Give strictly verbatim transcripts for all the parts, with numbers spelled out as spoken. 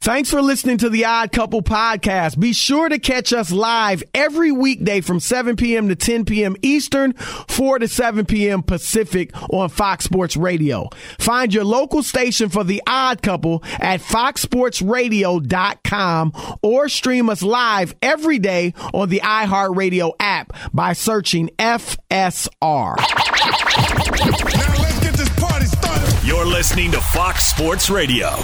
Thanks for listening to the Odd Couple podcast. Be sure to catch us live every weekday from seven p.m. to ten p.m. Eastern, four to seven p.m. Pacific on Fox Sports Radio. Find your local station for the Odd Couple at fox sports radio dot com or stream us live every day on the iHeartRadio app by searching F S R. Now let's get this party started. You're listening to Fox Sports Radio.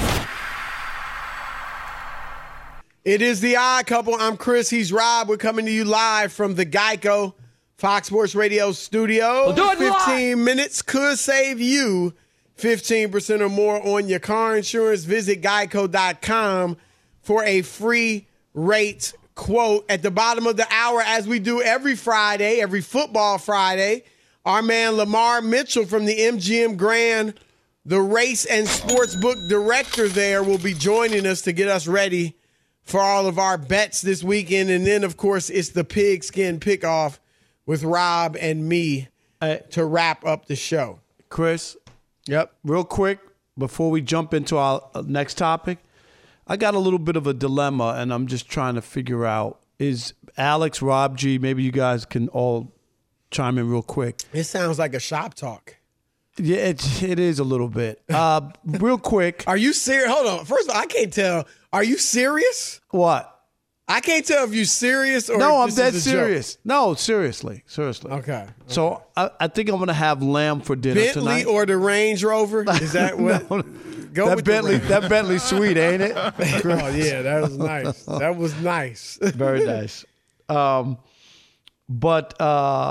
It is the Odd Couple. I'm Chris. He's Rob. We're coming to you live from the Geico Fox Sports Radio studio. We'll do it fifteen live. minutes could save you fifteen percent or more on your car insurance. Visit geico dot com for a free rate quote. At the bottom of the hour, as we do every Friday, every football Friday, our man Lamar Mitchell from the M G M Grand, the race and sportsbook director there, will be joining us to get us ready for all of our bets this weekend. And then, of course, it's the pigskin pick-off with Rob and me uh, to wrap up the show. Chris, yep. Real quick, before we jump into our next topic, I got a little bit of a dilemma, and I'm just trying to figure out, is Alex, Rob G, maybe you guys can all chime in real quick. It sounds like a shop talk. Yeah, it, it is a little bit. Uh, real quick. Are you serious? Hold on. First of all, I can't tell. Are you serious? What? I can't tell if you're serious or no, if I'm this dead is a serious. joke. No, seriously, seriously. Okay. okay. So I, I think I'm going to have lamb for dinner Bentley tonight. or the Range Rover? Is that what? no, Go that with Bentley, the that Bentley sweet, ain't it? Oh yeah, that was nice. That was nice. Very nice. Um, but uh,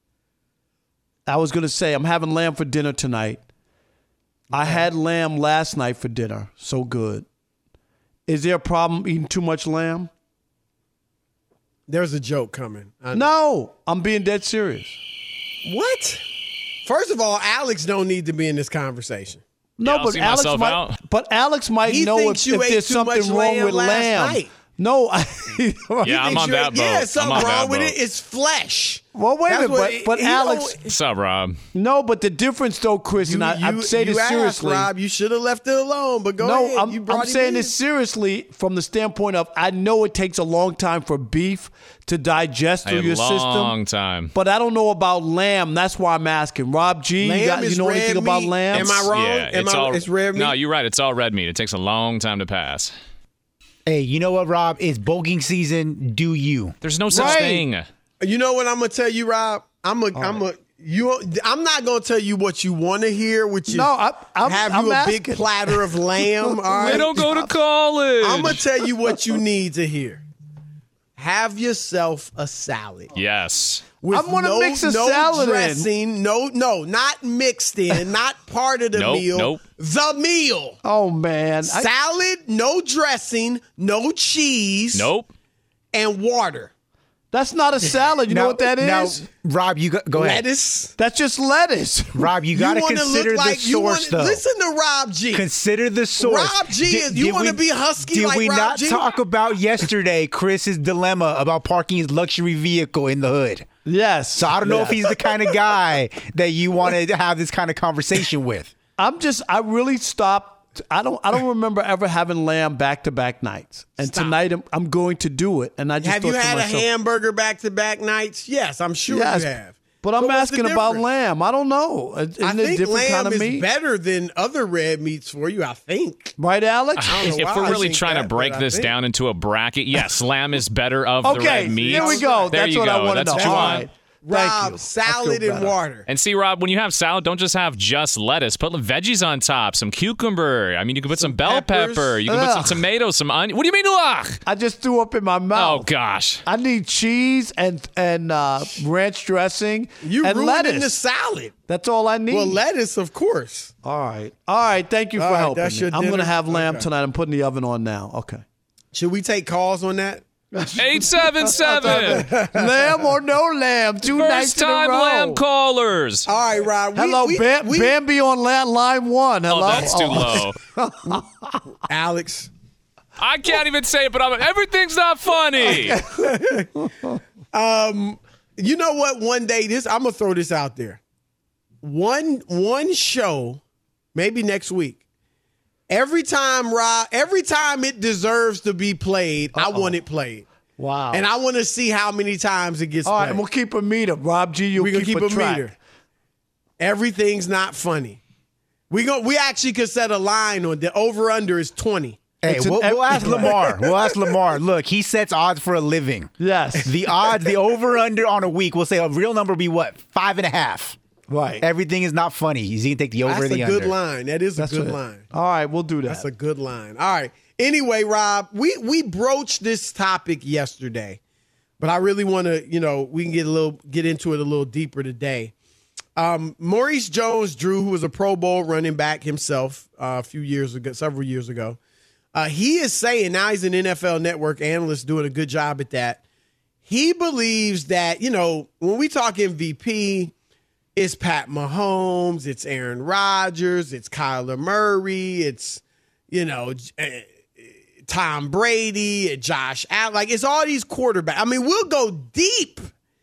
I was going to say I'm having lamb for dinner tonight. I had lamb last night for dinner. So good. Is there a problem eating too much lamb? There's a joke coming. No, I'm being dead serious. What? First of all, Alex don't need to be in this conversation. No, yeah, but Alex might. out. But Alex might he know thinks if, you if ate there's too something much wrong lamb with last lamb. Night. No, I, yeah, I'm on that boat. Yeah, something I'm on wrong that with boat. it. It's flesh. Well, wait That's a minute, what- but, but he Alex. don't- What's up, Rob? No, but the difference, though, Chris, You, and I, I you- say you this asked, seriously. Rob, you should have left it alone. But go no, ahead. I'm, You brought I'm him saying in. this seriously from the standpoint of I know it takes a long time for beef to digest through A your long system. time. But I don't know about lamb. That's why I'm asking. Rob G, Lamb you, got, you is know red anything about meat. lamb? Am I wrong? Yeah, Am it's I, all it's red meat? No, you're right. It's all red meat. It takes a long time to pass. Hey, you know what, Rob? It's bulking season. Do you? There's no such Right. thing. You know what I'm gonna tell you, Rob? I'm a, I'm a, you. I'm not gonna tell you what you want to hear, which is No, I- I'm- have I'm you a asking. big platter of lamb. All right, They don't go to college. I'm gonna tell you what you need to hear. Have yourself a salad. Yes. With I'm gonna no, mix a no salad in. dressing, No, no, not mixed in, not part of the Nope, meal. nope. The meal. Oh, man. I- Salad, no dressing, no cheese, Nope. and water. that's not a salad. You know what that now, is? Rob, you go, go ahead. Lettuce. That's just lettuce. Rob, you got to wanna consider look the like, you source, wanna, though. Listen to Rob G. Consider the source. Rob G is- you did wanna we- be husky Did like we Rob not G? talk about yesterday Chris's dilemma about parking his luxury vehicle in the hood? Yes. So I don't know if he's the kind of guy that you want to have this kind of conversation with. I'm just, I really stopped. I don't, I don't remember ever having lamb back to back nights. And Stop. tonight I'm, I'm going to do it. And I just Have thought you to had a myself, hamburger back to back nights? Yes, I'm sure yes, you have. but I'm what's the asking about difference? lamb. I don't know. Isn't I it a think different lamb kind of is meat? better than other red meats for you, I think. Right, Alex? I don't know If why we're I really think trying that, to break but I this think- down into a bracket, yes, lamb is better of the Okay, red meats. here we go. There That's you what go. I want to That's know. what you All want. right. Thank Rob, you. I salad feel and better. water. And see, Rob, when you have salad, don't just have just lettuce. Put veggies on top, some cucumber. I mean, you can put some, Some bell peppers. pepper. You can put some Ugh. tomatoes, some onion. What do you mean, ugh? I just threw up in my Oh, mouth. gosh. I need cheese and and uh, ranch dressing You and ruining lettuce. the salad. That's all I need. Well, lettuce, of course. all right. All right. Thank you for All right, helping that's me. your I'm going to dinner? have lamb Okay. tonight. I'm putting the oven on now. Okay. Should we take calls on that? eight seven seven. Lamb or no lamb? Two nights First in a time row. lamb callers. All right, Rob. We, Hello, we, Bam- we- Bambi on la- line one. Hello. Oh, that's too Oh. low. Alex. I can't even say it, but I'm, everything's not funny. You know what? One day, this I'm gonna throw this out there. One one show, maybe next week. Every time, Rob, every time it deserves to be played, Uh-oh. I want it played. Wow. And I want to see how many times it gets All played. right, and we'll keep a meter. Rob G, you'll We're gonna keep, keep a, a track. meter. Everything's not funny. We go. We actually could set a line on the over under is twenty. Hey, we'll, we'll ask Lamar. We'll ask Lamar. Look, he sets odds for a living. Yes. The odds, the over-under on a week, we'll say a real number will be what? Five and a half. Right. Everything is not funny. He's going to take the over That's and the a under. good line. That is a That's good it. line. All right, we'll do that. That's a good line. All right. Anyway, Rob, we we broached this topic yesterday, but I really want to, you know, we can get a little get into it a little deeper today. Um, Maurice Jones-Drew, who was a Pro Bowl running back himself uh, a few years ago, several years ago, uh, he is saying, now he's an N F L Network analyst doing a good job at that. He believes that, you know, when we talk M V P, it's Pat Mahomes, it's Aaron Rodgers, it's Kyler Murray, it's, you know, uh, Tom Brady, Josh Allen. Like, it's all these quarterbacks. I mean, we'll go deep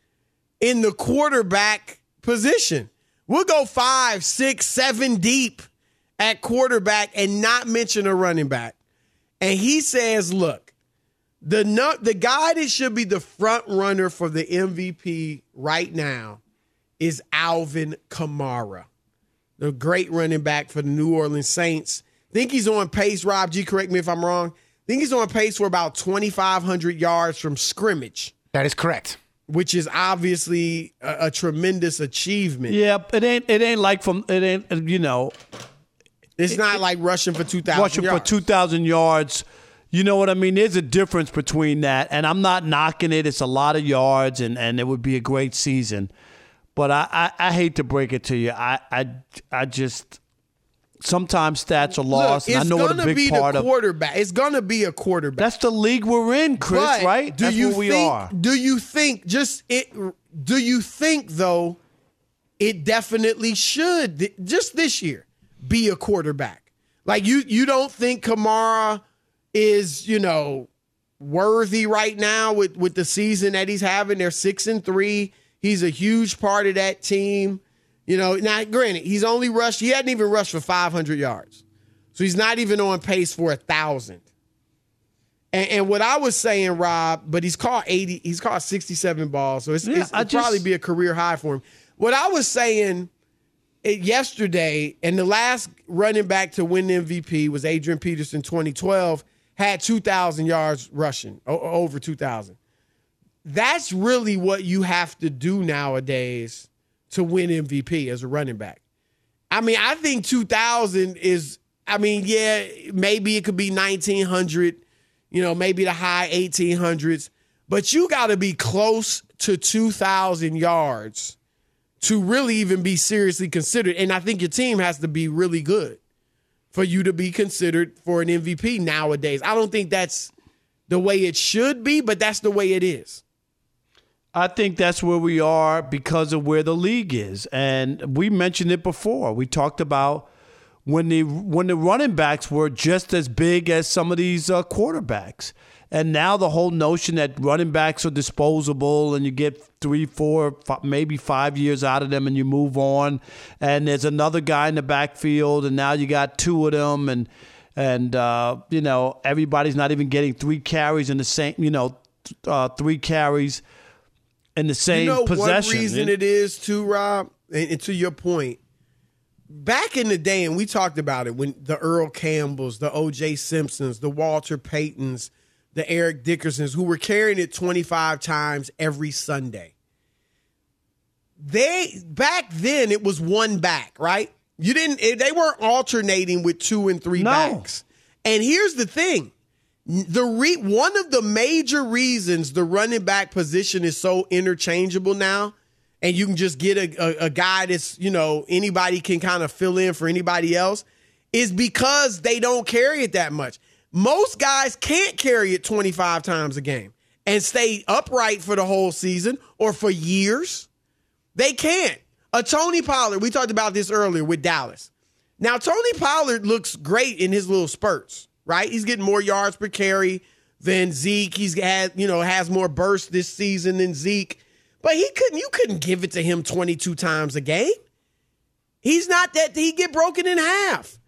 in the quarterback position. We'll go five, six, seven deep at quarterback and not mention a running back. And he says, look, the the guy that should be the front runner for the M V P right now is Alvin Kamara, the great running back for the New Orleans Saints. Think he's on pace, Rob G, correct me if I'm wrong. Think he's on pace for about twenty-five hundred yards from scrimmage. That is correct. Which is obviously a, a tremendous achievement. Yeah, it ain't it ain't like from it ain't you know. It's it, not it, like rushing for two thousand rushing yards. for two thousand yards. You know what I mean? There's a difference between that, and I'm not knocking it. It's a lot of yards, and, and it would be a great season. But I, I, I hate to break it to you. I I, I just sometimes stats are lost, Look, and I know what a big be part the of quarterback. It's gonna be a quarterback. That's the league we're in, Chris. But right? Do That's you where we think, are. Do you think just it? Do you think though? It definitely should just this year be a quarterback. Like you, you don't think Kamara is, you know, worthy right now with, with the season that he's having. They're six and three. He's a huge part of that team. You know, now granted, he's only rushed, he hadn't even rushed for five hundred yards. So he's not even on pace for a thousand. And, and what I was saying, Rob, but he's caught eighty, he's caught sixty-seven balls. So it's, Yeah, it's, I it'd just- probably be a career high for him. What I was saying it, yesterday, and the last running back to win the M V P was Adrian Peterson, twenty twelve, had two thousand yards rushing, o- over two thousand. That's really what you have to do nowadays to win M V P as a running back. I mean, I think two thousand is, I mean, yeah, maybe it could be nineteen hundred, you know, maybe the high eighteen hundreds, but you got to be close to two thousand yards to really even be seriously considered. And I think your team has to be really good for you to be considered for an M V P nowadays. I don't think that's the way it should be, but that's the way it is. I think that's where we are because of where the league is. And we mentioned it before. We talked about when the when the running backs were just as big as some of these uh, quarterbacks. And now the whole notion that running backs are disposable and you get three, four, five, maybe five years out of them and you move on. And there's another guy in the backfield and now you got two of them. And, and uh, you know, everybody's not even getting three carries in the same, you know, uh, three carries in the same you know possession. One reason it is too, Rob, and, and to your point, back in the day, and we talked about it, when the Earl Campbells, the O J Simpsons, the Walter Paytons, the Eric Dickersons, who were carrying it twenty-five times every Sunday. They back then it was one back, right? You didn't. They weren't alternating with two and three No. backs. And here's the thing. The re, one of the major reasons the running back position is so interchangeable now, and you can just get a, a, a guy that's, you know, anybody can kind of fill in for anybody else, is because they don't carry it that much. Most guys can't carry it twenty-five times a game and stay upright for the whole season or for years. They can't. A Tony Pollard, we talked about this earlier with Dallas. Now, Tony Pollard looks great in his little spurts. Right? He's getting more yards per carry than Zeke. He's had, you know, has more bursts this season than Zeke. But he couldn't, you couldn't give it to him twenty-two times a game. He's not that, he get broken in half.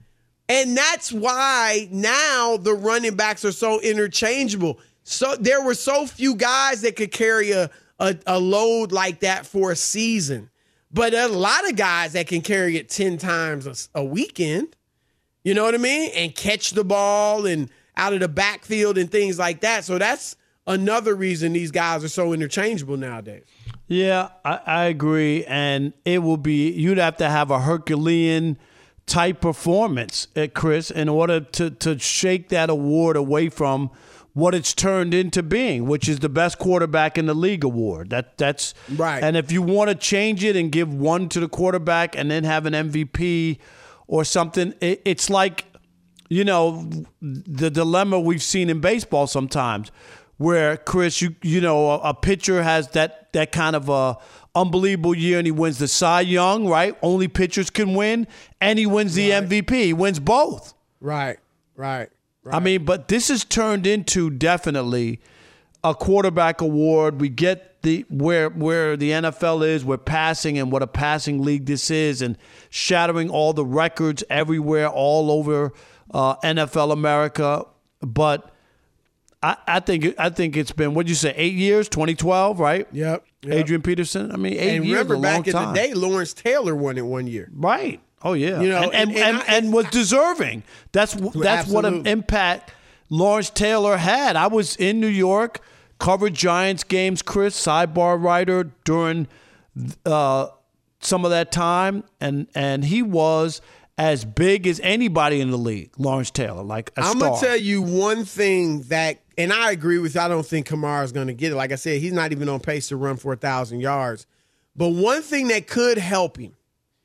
And that's why now the running backs are so interchangeable. So there were so few guys that could carry a, a, a load like that for a season. But a lot of guys that can carry it ten times a, a weekend. You know what I mean? And catch the ball and out of the backfield and things like that. So that's another reason these guys are so interchangeable nowadays. Yeah, I, I agree. And it will be, you'd have to have a Herculean type performance, uh, Chris, in order to, to shake that award away from what it's turned into being, which is the best quarterback in the league award. That that's right. And if you want to change it and give one to the quarterback and then have an M V P or something, it, it's like, you know, the dilemma we've seen in baseball sometimes, where Chris, you you know, a, a pitcher has that that kind of a unbelievable year and he wins the Cy Young, right? Only pitchers can win, and he wins the right. M V P. He wins both. Right, right. Right. I mean, but this has turned into definitely a quarterback award. We get the where where the N F L is, we're passing and what a passing league this is, and shattering all the records everywhere, all over uh, N F L America. But I, I think I think it's been, what'd you say, eight years, twenty twelve, right? Yep. yep. Adrian Peterson. I mean, eight and years remember is a back long in time. the day, Lawrence Taylor won it one year. Right. Oh yeah, You know, and and and- and, and I- and was deserving. That's that's what an Absolutely. impact Lawrence Taylor had. I was in New York, covered Giants games, Chris, sidebar writer during uh, some of that time, and and he was as big as anybody in the league. Lawrence Taylor, like a I'm star. gonna tell you one thing that, and I agree with you, I don't think Kamara's gonna get it. Like I said, he's not even on pace to run for a thousand yards. But one thing that could help him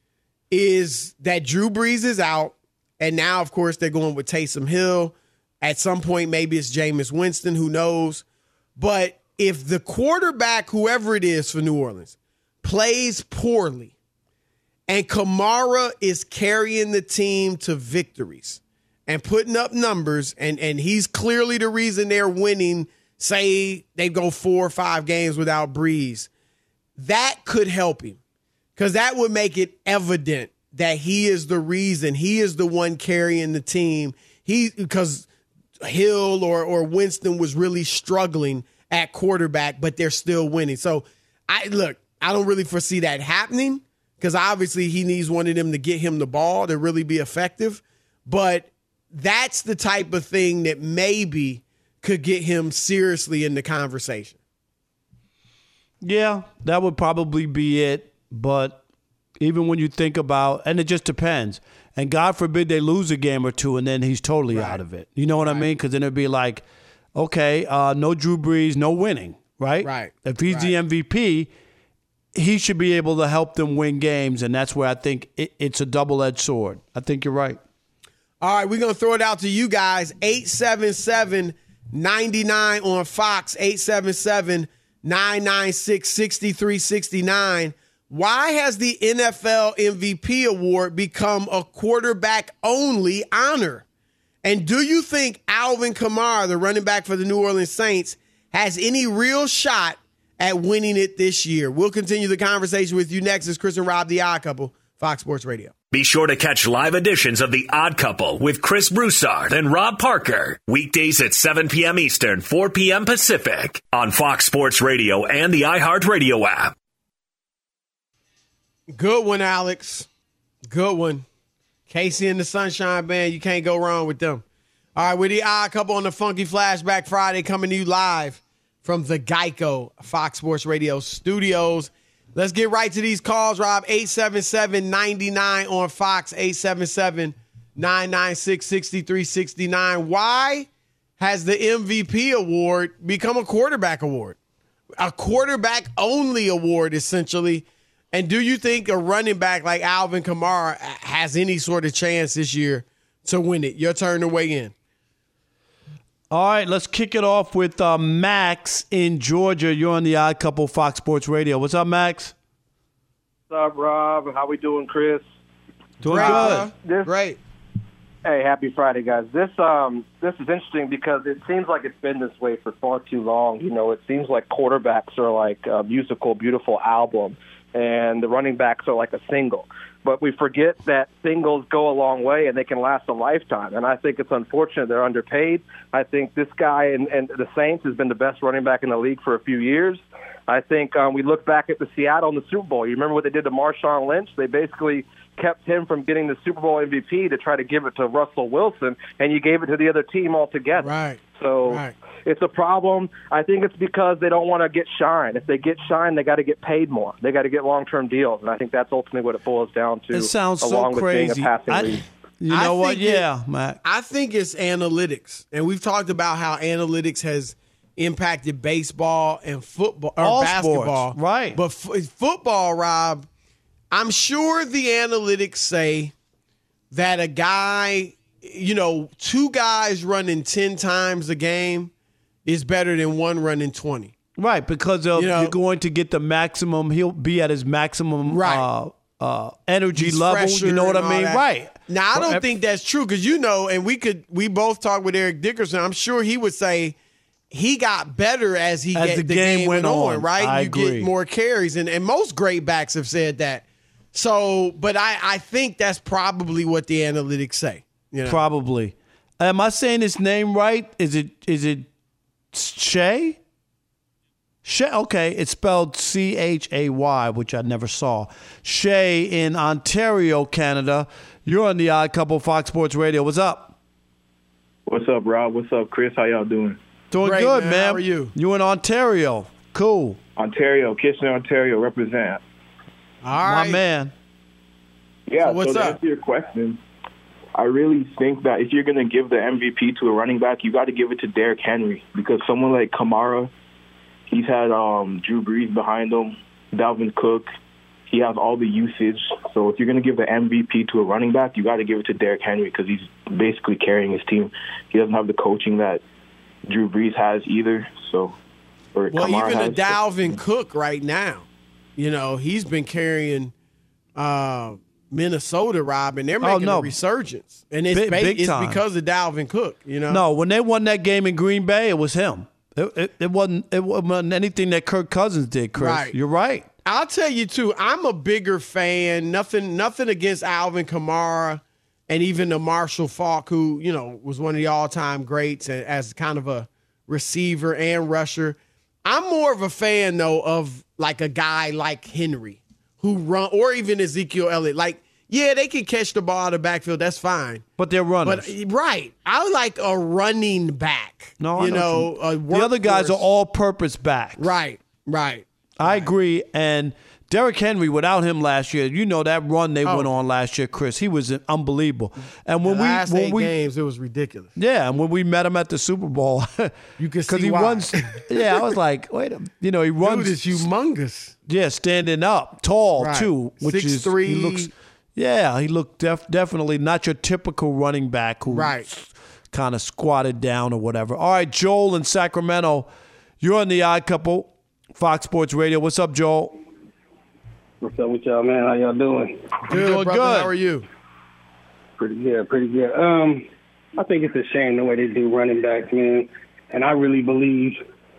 is that Drew Brees is out, and now, of course, they're going with Taysom Hill. At some point, maybe it's Jameis Winston, who knows. But if the quarterback, whoever it is for New Orleans, plays poorly, and Kamara is carrying the team to victories and putting up numbers, and, and he's clearly the reason they're winning, say they go four or five games without Brees, that could help him. Because that would make it evident that he is the reason. He is the one carrying the team. He because Hill or or Winston was really struggling at quarterback, but they're still winning. So I look, I don't really foresee that happening because obviously he needs one of them to get him the ball to really be effective. But that's the type of thing that maybe could get him seriously in the conversation. Yeah, that would probably be it. But even when you think about, and it just depends, and God forbid they lose a game or two and then he's totally Right. out of it. You know what I mean? Because then it'd be like, okay, uh, no Drew Brees, no winning, right? Right. If he's the Right. M V P, he should be able to help them win games, and that's where I think it, it's a double-edged sword. I think you're right. All right, we're going to throw it out to you guys. eight seven seven, nine nine on Fox, eight seven seven, nine nine six, six three six nine. Why has the N F L M V P award become a quarterback-only honor? And do you think Alvin Kamara, the running back for the New Orleans Saints, has any real shot at winning it this year? We'll continue the conversation with you next. It's Chris and Rob, The Odd Couple, Fox Sports Radio. Be sure to catch live editions of The Odd Couple with Chris Broussard and Rob Parker. Weekdays at seven p.m. Eastern, four p.m. Pacific on Fox Sports Radio and the iHeartRadio app. Good one, Alex. Good one. Casey and the Sunshine Band, you can't go wrong with them. All right, we're The Odd Couple on the Funky Flashback Friday, coming to you live from the Geico Fox Sports Radio studios. Let's get right to these calls, Rob. eight seven seven, nine nine on Fox, eight seven seven, nine nine six, six three six nine. Why has the M V P award become a quarterback award? A quarterback-only award, essentially. And do you think a running back like Alvin Kamara has any sort of chance this year to win it? Your turn to weigh in. All right, let's kick it off with uh, Max in Georgia. You're on The Odd Couple, Fox Sports Radio. What's up, Max? What's up, Rob? How we doing, Chris? Doing Great, good. bro. This- Great. Hey, happy Friday, guys. This um this is interesting because it seems like it's been this way for far too long. You know, it seems like quarterbacks are like a musical, beautiful album, and the running backs are like a single. but we forget that singles go a long way and they can last a lifetime. And I think it's unfortunate they're underpaid. I think this guy and, and the Saints has been the best running back in the league for a few years. I think um, we look back at the Seattle in the Super Bowl. You remember what they did to Marshawn Lynch? They basically kept him from getting the Super Bowl M V P to try to give it to Russell Wilson, and you gave it to the other team altogether. Right. So right. It's a problem. I think it's because they don't want to get shine. If they get shine, they got to get paid more. They got to get long-term deals, and I think that's ultimately what it boils down to. It sounds along so with being a crazy. passing I, league. you know I what? think it- Yeah, Matt. I think it's analytics, and we've talked about how analytics has impacted baseball and football or All basketball. sports, right. But f- football, Rob, I'm sure the analytics say that a guy, you know, two guys running ten times a game is better than one running twenty. Right, because of, You know- you're going to get the maximum. He'll be at his maximum Right. uh, uh, energy He's level. fresher You know what and I all mean? that. Right. Now, I don't Well, think that's true because, you know, and we could, we both talked with Eric Dickerson. I'm sure he would say he got better as he As get, the the game game, went went on, on. right? I you agree. get more carries, and, and most great backs have said that. So, but I, I think that's probably what the analytics say. You know? Probably. Am I saying his name right? Is it is it Shay? Shay. Okay, it's spelled C H A Y, which I never saw. Shay in Ontario, Canada. You're on the Odd Couple, Fox Sports Radio. What's up? What's up, Rob? What's up, Chris? How y'all doing? Doing Great, good, man. man. How are you? You in Ontario? Cool. Ontario, Kitchener, Ontario, represent. All My right. man. Yeah, So what's so to up? answer your question, I really think that if you're going to give the M V P to a running back, you got to give it to Derrick Henry because someone like Kamara, he's had um, Drew Brees behind him, Dalvin Cook. He has all the usage. So if you're going to give the M V P to a running back, you got to give it to Derrick Henry because he's basically carrying his team. He doesn't have the coaching that Drew Brees has either. So, or Well, Kamara even a has. Dalvin Cook right now, you know, he's been carrying uh, Minnesota, Rob, and they're Oh, making no. a resurgence. And it's, Big- ba- big it's time. because of Dalvin Cook, you know? No, when they won that game in Green Bay, it was him. It, it, it wasn't. It wasn't anything that Kirk Cousins did, Chris. Right. You're right. I'll tell you too. I'm a bigger fan. Nothing, nothing against Alvin Kamara, and even the Marshall Faulk, who you know was one of the all-time greats and as kind of a receiver and rusher. I'm more of a fan though of like a guy like Henry, who run, or even Ezekiel Elliott. Like, yeah, they can catch the ball out of the backfield. That's fine. But they're runners. But right, I like a running back. no, I you know, what a you- the other guys are workhorse. all-purpose backs. right, right. I agree. And Derrick Henry, without him last year, you know that run they Oh. went on last year, Chris. He was unbelievable. And when The we last when eight we games, it was ridiculous. yeah, and when we met him at the Super Bowl, You can because see he why. runs. Yeah, I was like, wait, a, you know, he runs. Dude is humongous. Yeah, standing up, tall Right. too, which Six is three. he looks. Yeah, he looked def- definitely not your typical running back who Right. kind of squatted down or whatever. All right, Joel in Sacramento, you're on the Odd Couple, Fox Sports Radio. What's up, Joel? What's up with y'all, man? How y'all doing? Good, doing brother. good. How are you? Pretty good, pretty good. Um, I think it's a shame the way they do running backs, man. And I really believe,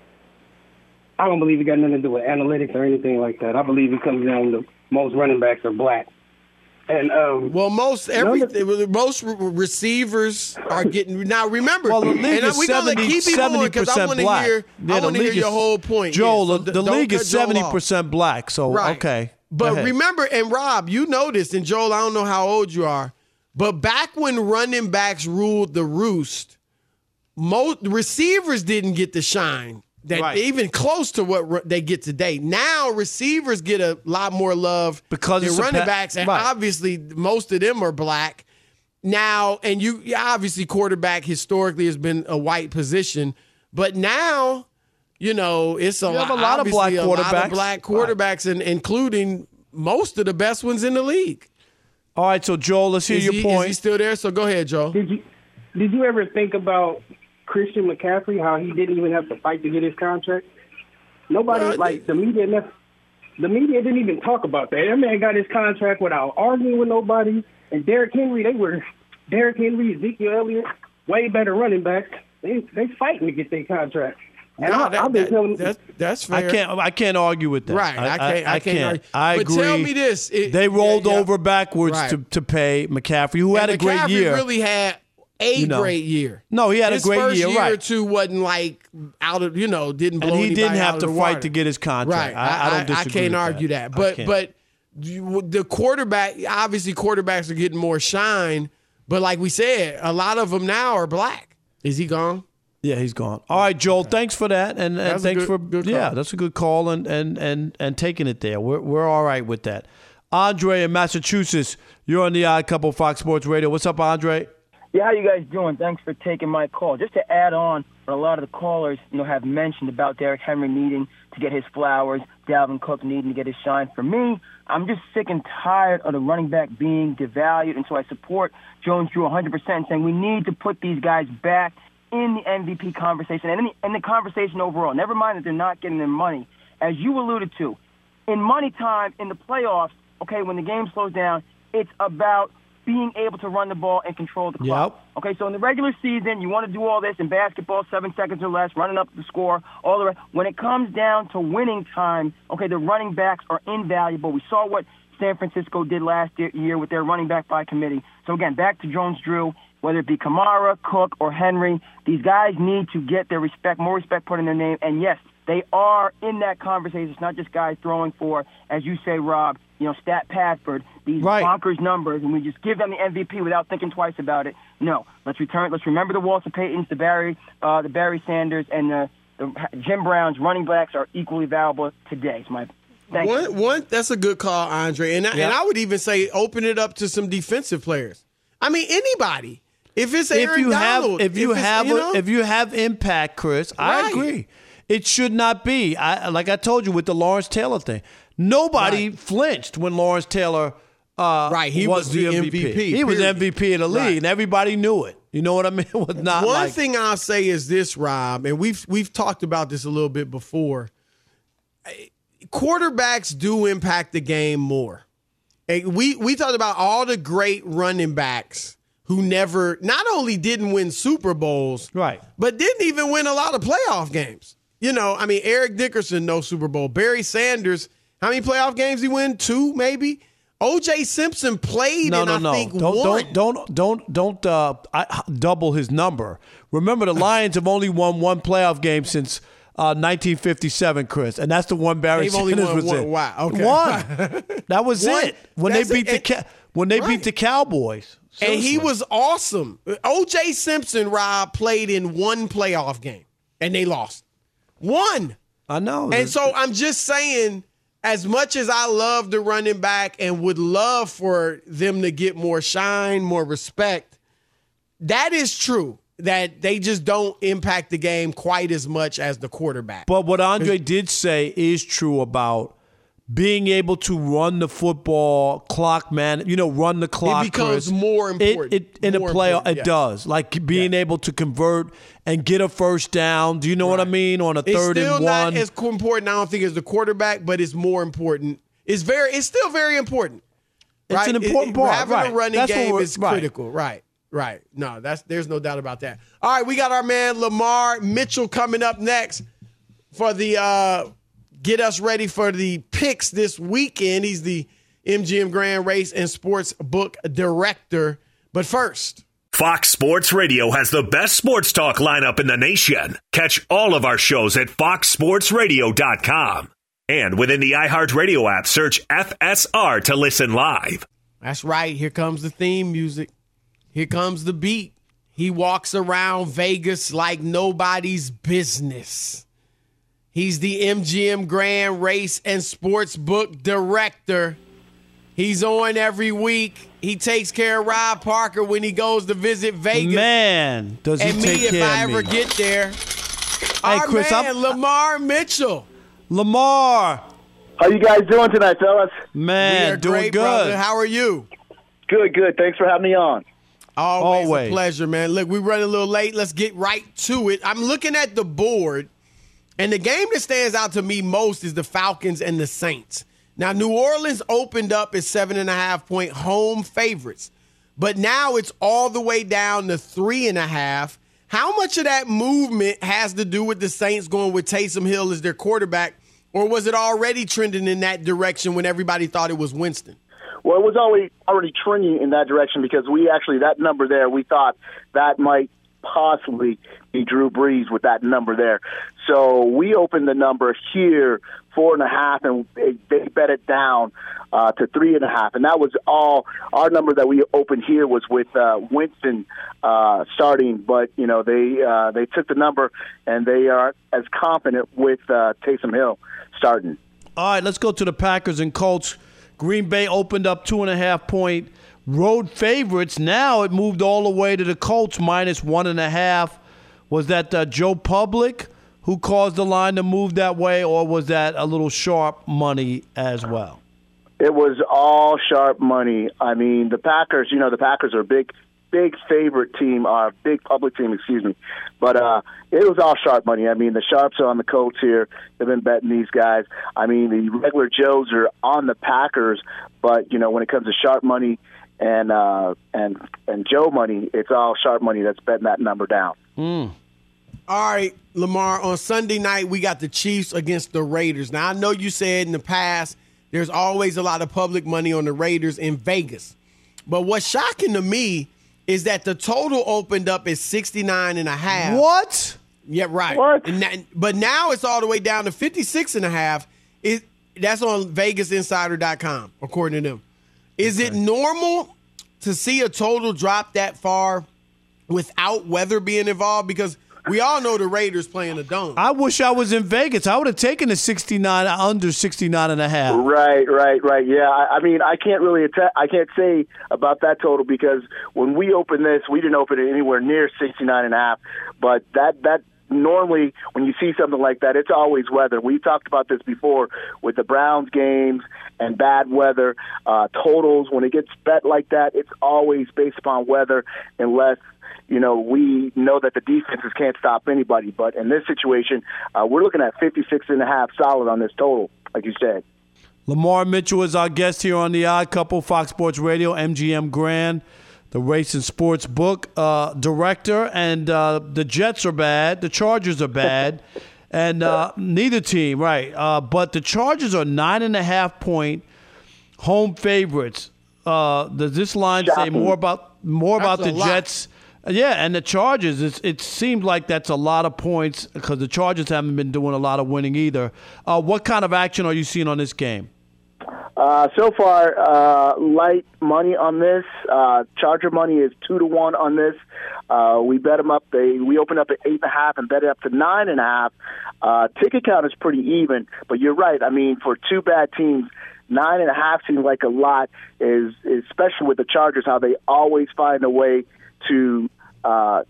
I don't believe it got nothing to do with analytics or anything like that. I believe it comes down to most running backs are black. And um, Well, most every Number- most re- receivers are getting now. Remember, Well, the league and is we're gonna seventy keep it going because I percent want to black. hear. Yeah, I the want to hear league your is- whole point. Joel, Yeah, so the, d- the don't league cut is Joel seventy off. percent black. So Right. okay, But Go ahead. remember, and Rob, you noticed, and Joel, I don't know how old you are, but back when running backs ruled the roost, most receivers didn't get the shine that Right. even close to what ru- they get today. Now receivers get a lot more love Because than it's a running pa- backs, and right. obviously most of them are black. Now, and you yeah, obviously quarterback historically has been a white position, but now, you know, it's a, You have lot, a lot of black obviously a lot quarterbacks. of black quarterbacks, and including most of the best ones in the league. All right, so Joel, let's hear Is your he, point. Is he still there? So go ahead, Joe. did you did you ever think about Christian McCaffrey, how he didn't even have to fight to get his contract? Nobody, Well, like, the media never, the media didn't even talk about that. That man got his contract without arguing with nobody. And Derrick Henry, they were, Derrick Henry, Ezekiel Elliott, way better running backs. They they fighting to get their contract. And No, I, that, I've been that, telling that, that's fair. I can't. I can't argue with that. Right, I can't- I can't argue. I But agree. tell me this, it- they rolled yeah, yeah. over backwards Right. to, to pay McCaffrey, who had And a great McCaffrey year. really had a You know. great year. No, he had a his great first year, year right. or two wasn't like out of you know didn't blow and he anybody didn't out have of to the fight water. to get his contract. Right. I, I don't disagree. can't with argue that. I But can't. but you- the quarterback, obviously quarterbacks are getting more shine. But like we said, a lot of them now are black. Is he gone? Yeah, he's gone. All right, Joel. Thanks for that, and, and That's a thanks good- for good yeah, call. that's a good call, and and and and taking it there. We're we're all right with that. Andre in Massachusetts, you're on the Odd Couple Fox Sports Radio. What's up, Andre? Yeah, how you guys doing? Thanks for taking my call. Just to add on what a lot of the callers, you know, have mentioned about Derrick Henry needing to get his flowers, Dalvin Cook needing to get his shine. For me, I'm just sick and tired of the running back being devalued, and so I support Jones-Drew one hundred percent, saying we need to put these guys back in the M V P conversation and in the, in the conversation overall. Never mind that they're not getting their money. As you alluded to, in money time, in the playoffs, okay, when the game slows down, it's about being able to run the ball and control the clock. Yep. Okay, so in the regular season, you want to do all this in basketball, seven seconds or less, running up the score, all the rest. When it comes down to winning time, okay, the running backs are invaluable. We saw what San Francisco did last year with their running back by committee. So again, back to Jones-Drew, whether it be Kamara, Cook, or Henry, these guys need to get their respect, more respect put in their name. And yes, they are in that conversation. It's not just guys throwing for, as you say, Rob, you know, Stat Padford, these Right. bonkers numbers, and we just give them the M V P without thinking twice about it. No, let's return. Let's remember the Walter Paytons, the Barry, uh, the Barry Sanders, and the, the Jim Brown's running backs are equally valuable today. It's my thank you. One, one, that's a good call, Andre. And I, and I would even say open it up to some defensive players. I mean, anybody. If it's Aaron if you Donald, have if you it's, have you a- know? if you have impact, Chris, I Right. agree. It should not be. I like I told you with the Lawrence Taylor thing. Nobody Right. flinched when Lawrence Taylor uh, Right, he was the M V P, He was period. M V P of the league, Right. and everybody knew it. You know what I mean? It was not One like thing I'll say is this, Rob, and we've we've talked about this a little bit before. Quarterbacks do impact the game more. And we we talked about all the great running backs who never not only didn't win Super Bowls, right, but didn't even win a lot of playoff games. You know, I mean, Eric Dickerson, no Super Bowl. Barry Sanders, how many playoff games he win? Two, maybe. O J Simpson played no, and no, I no. think Don't, won. don't, don't, don't, don't, uh, I, double his number. Remember, the Lions have only won one playoff game since uh, nineteen fifty-seven, Chris, and that's the one Barry They've only Sanders won was one. in. Wow, okay. One. That was One. it. When That's they beat it. the And- Ca- when they right. beat the Cowboys. And he Seriously. was awesome. O J Simpson, Rob, played in one playoff game, and they lost. One. I know. And so I'm just saying, as much as I love the running back and would love for them to get more shine, more respect, that is true, that they just don't impact the game quite as much as the quarterback. But what Andre did say is true about being able to run the football, clock man, you know, run the clock. It becomes Chris. more important. It, it in More a playoff, important, it yes. does. Like being able to convert and get a first down. Do you know what I mean? On a It's third still and not one. as important, I don't think, as the quarterback, but it's more important. It's very, it's still very important. It's right? an important It- part, Having right. a running That's what game we're- is right. critical. Right, right. No, that's there's no doubt about that. All right, we got our man Lamar Mitchell coming up next for the uh, get us ready for the picks this weekend. He's the M G M Grand Race and Sports Book Director. But first, Fox Sports Radio has the best sports talk lineup in the nation. Catch all of our shows at fox sports radio dot com. And within the iHeartRadio app, search F S R to listen live. that's right. Here comes the theme music. Here comes the beat. He walks around Vegas like nobody's business. He's the M G M Grand Race and Sports Book Director. He's on every week. He takes care of Rob Parker when he goes to visit Vegas. Man, does he and take me if care I of ever me. get there. Our Chris, man, I'm- Lamar Mitchell. Lamar, How you guys doing tonight, fellas? man, we are doing great, good. brother. How are you? Good, good. Thanks for having me on. Always, Always. a pleasure, man. Look, we're running a little late. Let's get right to it. I'm looking at the board, and the game that stands out to me most is the Falcons and the Saints. Now, New Orleans opened up as seven and a half point home favorites, but now it's all the way down to three and a half. How much of that movement has to do with the Saints going with Taysom Hill as their quarterback, or was it already trending in that direction when everybody thought it was Winston? Well, it was always already trending in that direction because we actually, that number there, we thought that might possibly be Drew Brees with that number there. So we opened the number here, four and a half, and they bet it down uh, to three and a half. And that was all, our number that we opened here was with uh, Winston uh, starting. But, you know, they uh, they took the number, and they are as confident with uh, Taysom Hill starting. All right, let's go to the Packers and Colts. Green Bay opened up two and a half point road favorites. Now it moved all the way to the Colts minus one and a half. Was that uh, Joe Public who caused the line to move that way, or was that a little sharp money as well? It was all sharp money. I mean, the Packers, you know, the Packers are a big, big favorite team, or uh, big public team, excuse me. But uh, it was all sharp money. I mean, the sharps are on the Colts here. They've been betting these guys. I mean, the regular Joes are on the Packers, but, you know, when it comes to sharp money and uh, and and Joe money, it's all sharp money that's betting that number down. Mm. All right, Lamar, on Sunday night, we got the Chiefs against the Raiders. Now, I know you said in the past there's always a lot of public money on the Raiders in Vegas. But what's shocking to me is that the total opened up at sixty-nine and a half. What? Yeah, right. What? And that, but now it's all the way down to fifty-six and a half. It, that's on Vegas Insider dot com, according to them. Is okay. It normal to see a total drop that far without weather being involved? Because we all know the Raiders playing the dome. I wish I was in Vegas. I would have taken the sixty-nine, under sixty-nine and a half. Right, right, right. Yeah, I, I mean, I can't really att- I can't say about that total because when we opened this, we didn't open it anywhere near sixty-nine and a half. But that that normally when you see something like that, it's always weather. We talked about this before with the Browns games and bad weather uh, totals. When it gets bet like that, it's always based upon weather, unless you know, we know that the defenses can't stop anybody. But in this situation, uh, we're looking at fifty-six and a half solid on this total, like you said. Lamar Mitchell is our guest here on The Odd Couple, Fox Sports Radio, M G M Grand, the Race and Sports Book uh, director. And uh, the Jets are bad. The Chargers are bad. and uh, neither team, right. Uh, but the Chargers are nine and a half point home favorites. Uh, does this line Shocking. say more about more That's about the lot. Jets? Yeah, and the Chargers, it's, it seems like that's a lot of points because the Chargers haven't been doing a lot of winning either. Uh, what kind of action are you seeing on this game? Uh, so far, uh, light money on this. Uh, Charger money is two to one on this. Uh, we bet them up. They we opened up at eight and a half and bet it up to nine and a half. Uh, ticket count is pretty even, but you're right. I mean, for two bad teams, nine and a half seems like a lot. Is especially with the Chargers, how they always find a way to uh,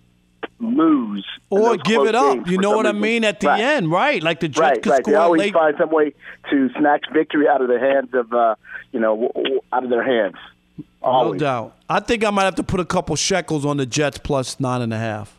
lose or give it up. You know what reason. I mean? At the right. end, right? Like the Jets right, could right. score They always late. find some way to snatch victory out of the hands of, uh, you know, out of their hands. Always. No doubt. I think I might have to put a couple shekels on the Jets plus nine and a half.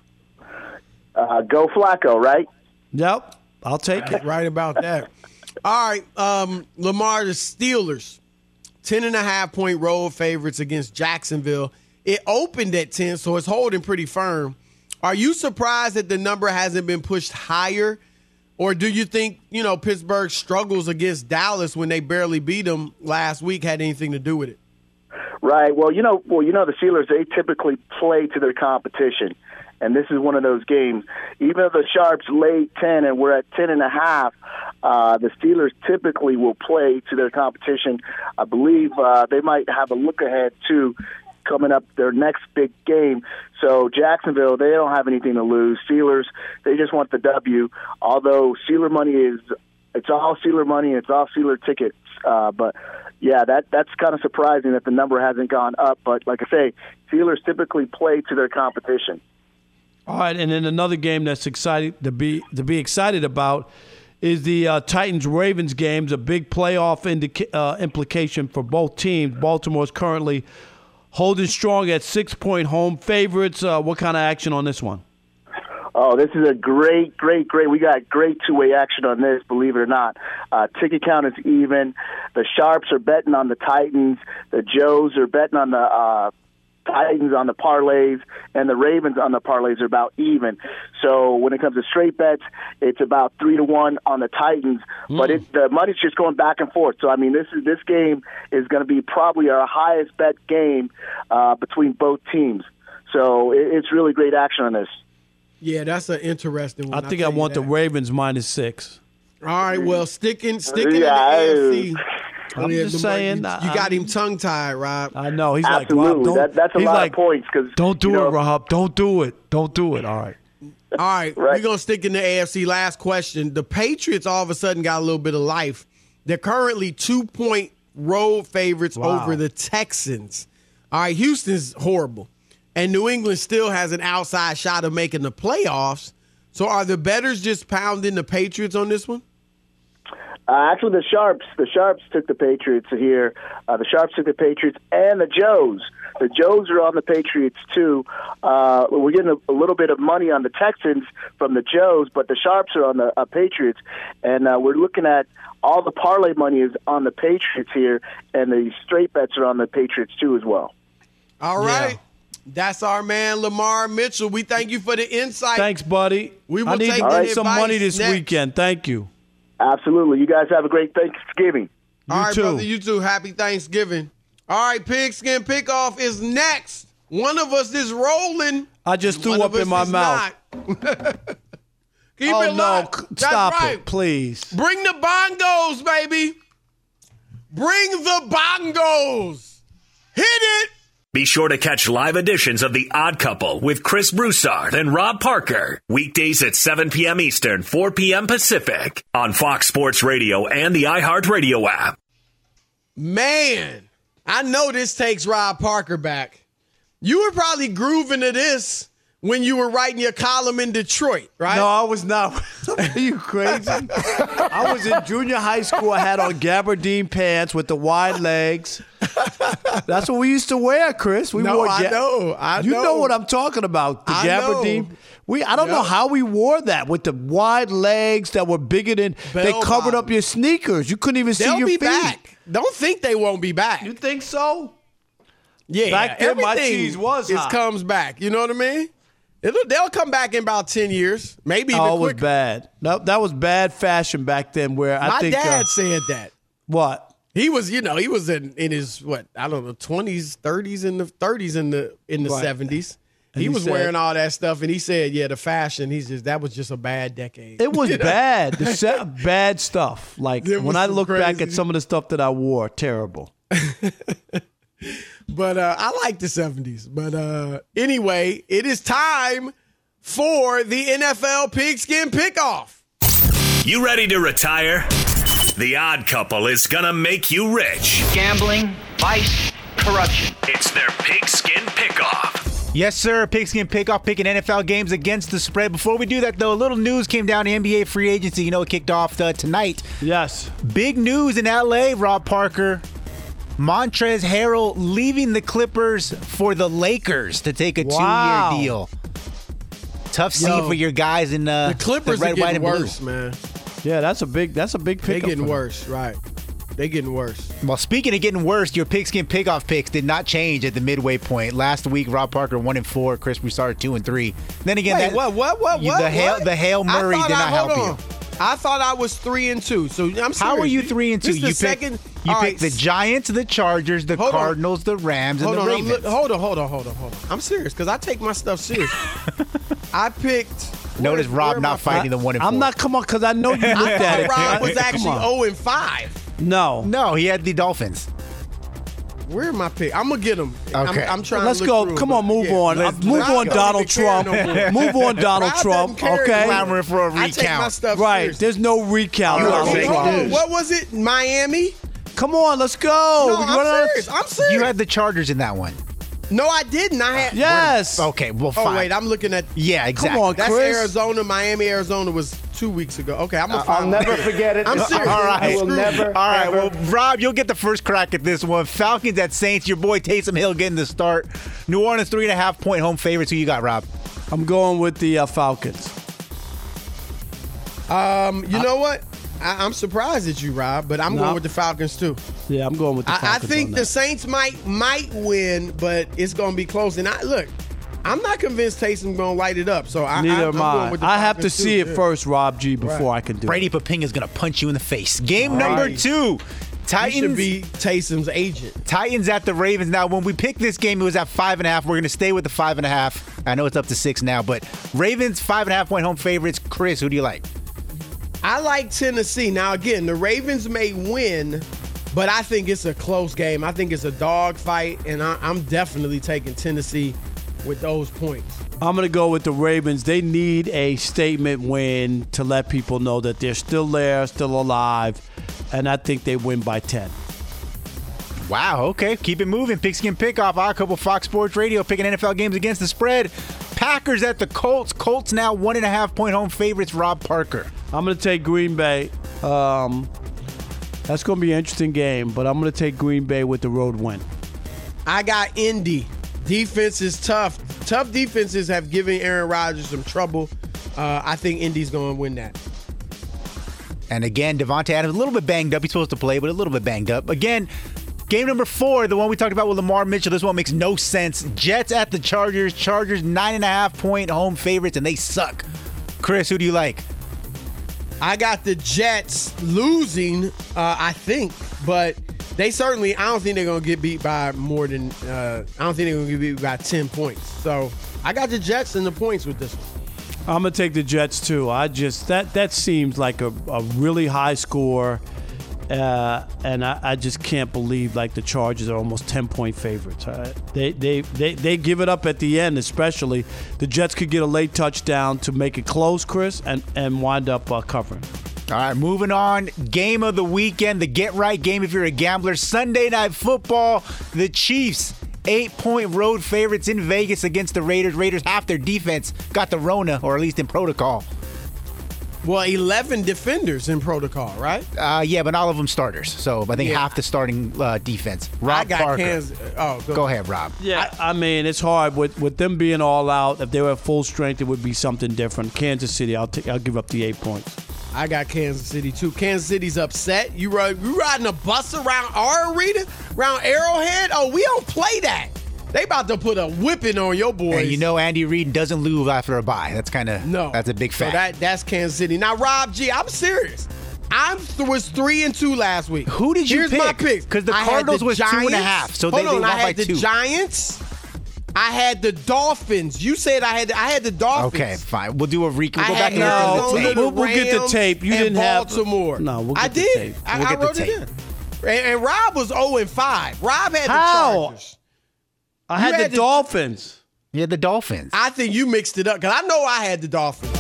Uh, go Flacco, right? Yep, I'll take it. Right about that. All right, um, Lamar, the Steelers, ten and a half point road favorites against Jacksonville. It opened at ten, so it's holding pretty firm. Are you surprised that the number hasn't been pushed higher? Or do you think, you know, Pittsburgh's struggles against Dallas when they barely beat them last week had anything to do with it? Right. Well, you know, well, you know, the Steelers, they typically play to their competition. And this is one of those games. Even though the Sharps laid ten and we're at ten and a half, uh, the Steelers typically will play to their competition. I believe uh, they might have a look ahead, too, coming up their next big game. So Jacksonville, they don't have anything to lose. Steelers, they just want the W. Although Steeler money is, it's all Steeler money, it's all Steeler tickets. Uh, but yeah, that that's kind of surprising that the number hasn't gone up. But like I say, Steelers typically play to their competition. All right, and then another game that's exciting to be to be excited about is the uh, Titans-Ravens games, a big playoff indica- uh, implication for both teams. Baltimore's currently holding strong at six-point home favorites. Uh, what kind of action on this one? Oh, this is a great, great, great. We got great two-way action on this, believe it or not. Uh, ticket count is even. The Sharps are betting on the Titans. The Joes are betting on the uh, Titans on the parlays, and the Ravens on the parlays are about even. So when it comes to straight bets, it's about three to one on the Titans, mm. but it, the money's just going back and forth. So I mean, this is this game is going to be probably our highest bet game uh, between both teams. So it, it's really great action on this. Yeah, that's an interesting one. I think I, I want that. the Ravens minus six. All right, well, sticking sticking yeah, in the A F C. I'm yeah, just the, saying. You, you I, got him tongue-tied, Rob. I know. He's Absolutely. like, Rob, don't, that, that's a he's lot like, of points. Cause, don't do you know, it, Rob. Don't do it. Don't do it. All right. All right, right. we're going to stick in the A F C. Last question. The Patriots all of a sudden got a little bit of life. They're currently two-point road favorites Wow. over the Texans. All right, Houston's horrible. And New England still has an outside shot of making the playoffs. So are the bettors just pounding the Patriots on this one? Uh, actually, the Sharps, the Sharps took the Patriots here. Uh, the Sharps took the Patriots and the Joes. The Joes are on the Patriots too. Uh, we're getting a, a little bit of money on the Texans from the Joes, but the Sharps are on the uh, Patriots, and uh, we're looking at all the parlay money is on the Patriots here, and the straight bets are on the Patriots too as well. All right. Yeah. That's our man, Lamar Mitchell. We thank you for the insight. Thanks, buddy. We will I need take to make that some money this next. weekend. Thank you. Absolutely. You guys have a great Thanksgiving. You All right, too. brother. You too. Happy Thanksgiving. All right, Pigskin Pickoff is next. One of us is rolling. I just threw One up of in my us is mouth. not. Keep oh, it no. locked. That's Stop right. it, please. Bring the bongos, baby. Bring the bongos. Hit it. Be sure to catch live editions of The Odd Couple with Chris Broussard and Rob Parker. Weekdays at seven p.m. Eastern, four p.m. Pacific on Fox Sports Radio and the iHeartRadio app. Man, I know this takes Rob Parker back. You were probably grooving to this when you were writing your column in Detroit, right? No, I was not. Are you crazy? I was in junior high school. I had on gabardine pants with the wide legs. That's what we used to wear, Chris. We No, wore. I ga- know, I you know. know what I'm talking about? The I gabardine. know. We. I don't Yep. know how we wore that with the wide legs that were bigger than. They Bell covered up bottom. your sneakers. You couldn't even see They'll your be feet. back. Don't think they won't be back. You think so? Yeah, Back then, my everything cheese was is hot. comes back. You know what I mean? It'll, they'll come back in about ten years, maybe even Oh, it was quicker. bad. That, that was bad fashion back then. Where I My think dad uh, said that. what? He was, you know, he was in, in his what I don't know, twenties, thirties, in the thirties, in the in the Right. seventies. And He he was said- wearing all that stuff, and he said, "Yeah, the fashion. He's just that was just a bad decade. It was You know? bad. The se- bad stuff. Like It was when I some look back crazy- at some of the stuff that I wore, terrible. But uh, I like the seventies. But uh, anyway, it is time for the N F L Pigskin Pickoff. You ready to retire? The Odd Couple is gonna make you rich. Gambling, vice, corruption. It's their Pigskin Pickoff. Yes, sir. Pigskin Pickoff picking N F L games against the spread. Before we do that, though, a little news came down. N B A free agency, you know, it kicked off uh, tonight. Yes. Big news in L A, Rob Parker. Montrezl Harrell leaving the Clippers for the Lakers to take a Wow. two-year deal. Tough scene Yo, for your guys in uh, The Clippers the red, are white, getting and worse, blue. man. Yeah, that's a big. That's a big They pickup. getting for them. worse, right? They getting worse. Well, speaking of getting worse, your Pigskin Pickoff picks did not change at the midway point. Last week, Rob Parker one and four, Chris Broussard two and three. Then again, Wait, that, what? What? What? you- What? the Hail what? the Hail I Murray thought did not I- help hold you. on. I thought I was three and two. So I'm serious. How are you three and two? This is the you picked, second. you all picked right, the Giants, the Chargers, the Hold on. Cardinals, the Rams, Hold and on, the I'm Ravens. look- hold on, hold on, hold on, hold on. I'm serious because I take my stuff serious. I picked. Notice where- Rob where am not I- fighting the one and I'm four. not. Come on, because I know you looked I at thought it. Rob was Come actually on. zero and five. No. No, he had the Dolphins. Where am I pick? I'm gonna get them. Okay. I'm, I'm trying. Let's to go. look through Come them, on, but move yeah, on. let's- Uh, move Rob on, don't Donald even care Trump. no more. Move on, Donald Rob Trump. doesn't care Okay. anymore. Clamoring for a I take my recount. stuff Right. serious. There's no recount. You are Donald fake Trump. news. What was it? Miami? Come on, let's go. No, We I'm run out- serious. I'm serious. You had the Chargers in that one. No, I didn't. I had. Yes. Okay, well, fine. Oh wait, I'm looking at. Yeah, exactly. on, That's Chris. Arizona. Miami, Arizona was two weeks ago. Okay, I'm gonna I'll find. never forget it. I'm All serious. right. I will Screw never. you. All right, ever- well, Rob, you'll get the first crack at this one. Falcons at Saints. Your boy Taysom Hill getting the start. New Orleans three and a half point home favorites. Who you got, Rob? I'm going with the uh, Falcons. Um, you know what? I, I'm surprised at you, Rob, but I'm No. going with the Falcons too. Yeah, I'm going with the I, I Falcons think on the that. Saints might might win, but it's going to be close. And I look, I'm not convinced Taysom's going to light it up. So I, Neither I, am I'm going I. with the I have to Falcons see too. it first, Rob G, before Right. I can do Brady it. Papinga's going to punch you in the face. Game All number right. two. He Titans. should be Taysom's agent. Titans at the Ravens. Now, when we picked this game, it was at five and a half. We're going to stay with the five and a half. I know it's up to six now, but Ravens five and a half point home favorites. Chris, who do you like? I like Tennessee. Now, again, the Ravens may win, but I think it's a close game. I think it's a dog fight, and I, I'm definitely taking Tennessee with those points. I'm going to go with the Ravens. They need a statement win to let people know that they're still there, still alive, and I think they win by ten. Wow, okay. Keep it moving. Pigskin Pickoff, our couple Fox Sports Radio, picking N F L games against the spread. Packers at the Colts. Colts now one and a half point home favorites. Rob Parker. I'm going to take Green Bay. Um, that's going to be an interesting game, but I'm going to take Green Bay with the road win. I got Indy. Defense is tough. Tough defenses have given Aaron Rodgers some trouble. Uh, I think Indy's going to win that. And again, Devontae Adams, a little bit banged up. He's supposed to play, but a little bit banged up. Again, game number four, the one we talked about with Lamar Mitchell. This one makes no sense. Jets at the Chargers. Chargers nine and a half point home favorites, and they suck. Chris, who do you like? I got the Jets losing, uh, I think, but they certainly, I don't think they're going to get beat by more than, uh, I don't think they're going to get beat by ten points. So I got the Jets and the points with this one. I'm going to take the Jets, too. I just, that that seems like a, a really high score, uh, and I, I just can't believe, like, the Chargers are almost ten-point favorites. Uh, they, they, they, they give it up at the end, especially. The Jets could get a late touchdown to make it close, Chris, and, and wind up uh, covering. All right, moving on. Game of the weekend, the get-right game if you're a gambler. Sunday Night Football, the Chiefs, eight-point road favorites in Vegas against the Raiders. Raiders, half their defense got the Rona, or at least in protocol. Well, eleven defenders in protocol, right? Uh, yeah, but all of them starters. So I think Yeah. half the starting uh, defense. Rob I got Parker. Kansas. Oh, go, Go ahead, Rob. Yeah, I, I mean, it's hard. With with them being all out, if they were at full strength, it would be something different. Kansas City, I'll, t- I'll give up the eight points. I got Kansas City, too. Kansas City's upset. You, ride, you riding a bus around our arena, around Arrowhead? Oh, we don't play that. They about to put a whipping on your boys. And you know Andy Reid doesn't lose after a bye. That's kind of no. That's a big So fact. that that's Kansas City. Now, Rob G, I'm serious. I was three and two last week. Who did you Here's pick? my picks. Because the I had Cardinals the was two and a Giants. half, so Hold they, on, they won I by had the two. Giants. I had the Dolphins. You said I had. The, I had the Dolphins. Okay, fine. We'll do a recap. We'll I go back had and look at the Arizona, tape. the We'll- we'll get the Rams, tape. You and didn't have- Baltimore. No, we'll I get the did. tape. I, We'll I get the wrote it tape. in. And, and Rob was zero and five. Rob had How? the Chargers. I You had, had the the- Dolphins. Yeah, the Dolphins. I think you mixed it up because I know I had the Dolphins.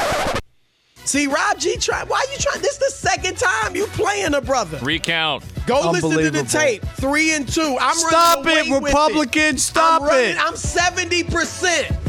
See, Rob G, try. Why you trying? This the second time you playing a brother. Recount. Go listen to the Unbelievable. tape. Three and two. I'm Stop running it, away with Republicans. it. Stop I'm running, it. I'm seventy percent.